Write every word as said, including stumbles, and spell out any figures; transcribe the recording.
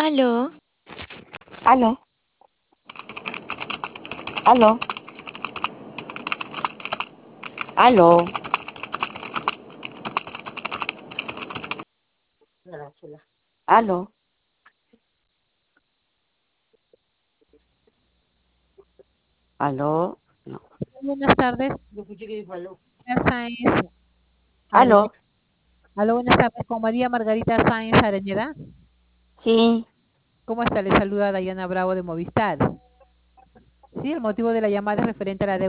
Aló, Aló, aló, aló. Aló, aló. No. Buenas tardes, Yo escuché que dijo aló. María Sáenz Aló, Areñeda. Aló, buenas tardes, con María Margarita Sáenz Areñeda. sí. ¿Cómo está? Le saluda Dayana Bravo de Movistar. Sí, el motivo de la llamada es referente a la deuda